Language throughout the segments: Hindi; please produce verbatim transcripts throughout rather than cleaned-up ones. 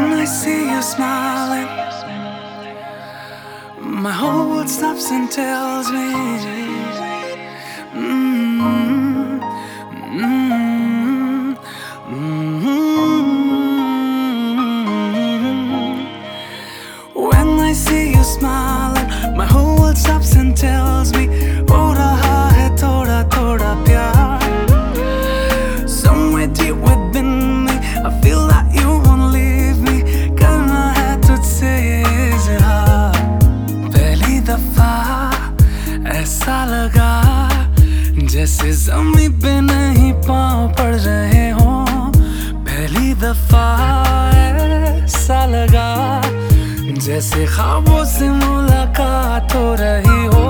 When I see you smiling, my whole world stops and tells me mm-hmm, mm-hmm, mm-hmm. When I see you smiling, my whole world stops and tells me हो रहा है थोड़ा थोड़ा प्यार. Somewhere deep within me, I feel that you won't leave me. करना है तुझसे ये इज़हार. पहली दफा ऐसा लगा जैसे ज़मीं पे नहीं पाँव पड़ रहे हों. पहली दफा ऐसा लगा जैसे ख्वाबों से मुलाकात हो रही हो.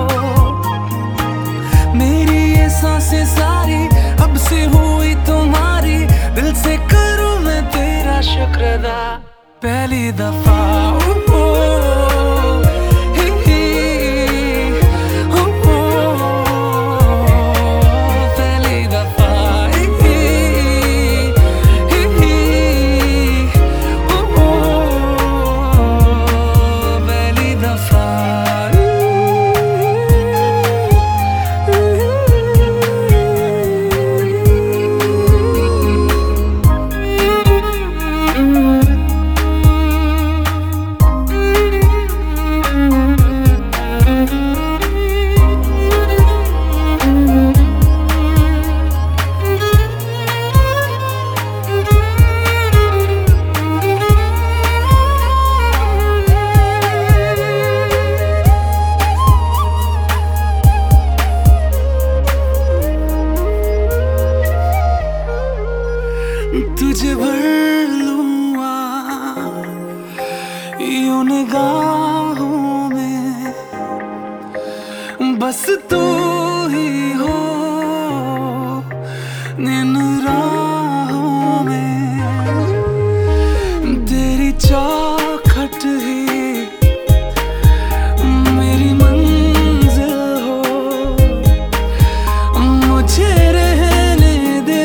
मेरी ये सांसें सारी अब से हुई तुम्हारी. दिल से करूं मैं तेरा शुक्र अदा. पहली दफा तुझे भर लूँगा यूं निगाहों में. बस तू ही हो इन राहों में. तेरी चौखट ही मेरी मंजिल हो. मुझे रहने दे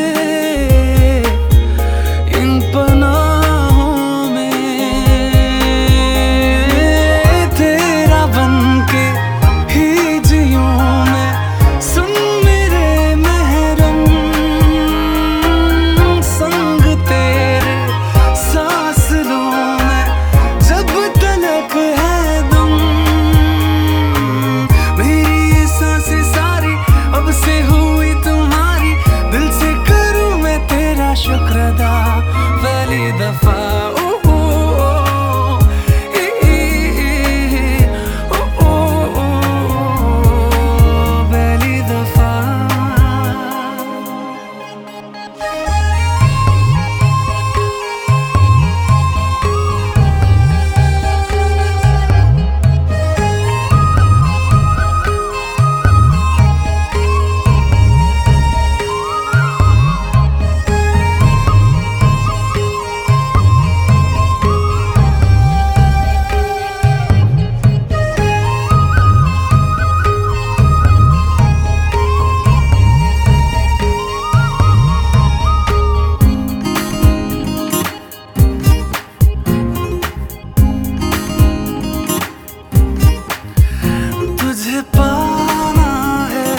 शुक्र अदा. पहली दफा पाना है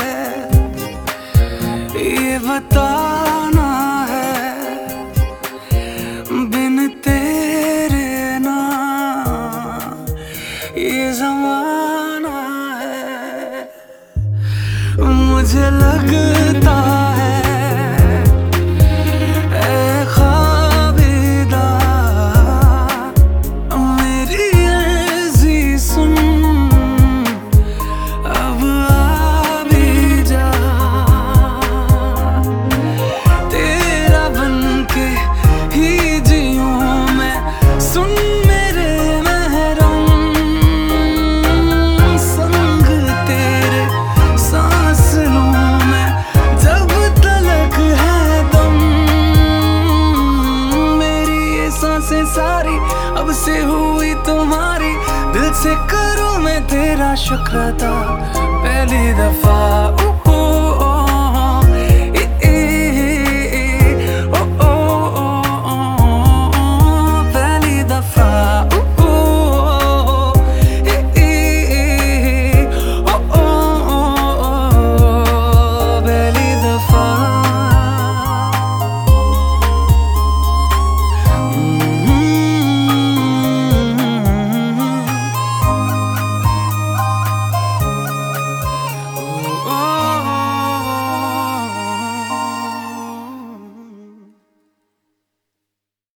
ये बताना है. बिन तेरे ना ये ज़माना है. मुझे लगता है सारी अब से हुई तुम्हारी. दिल से करूं मैं तेरा शुक्र अदा. पहली दफा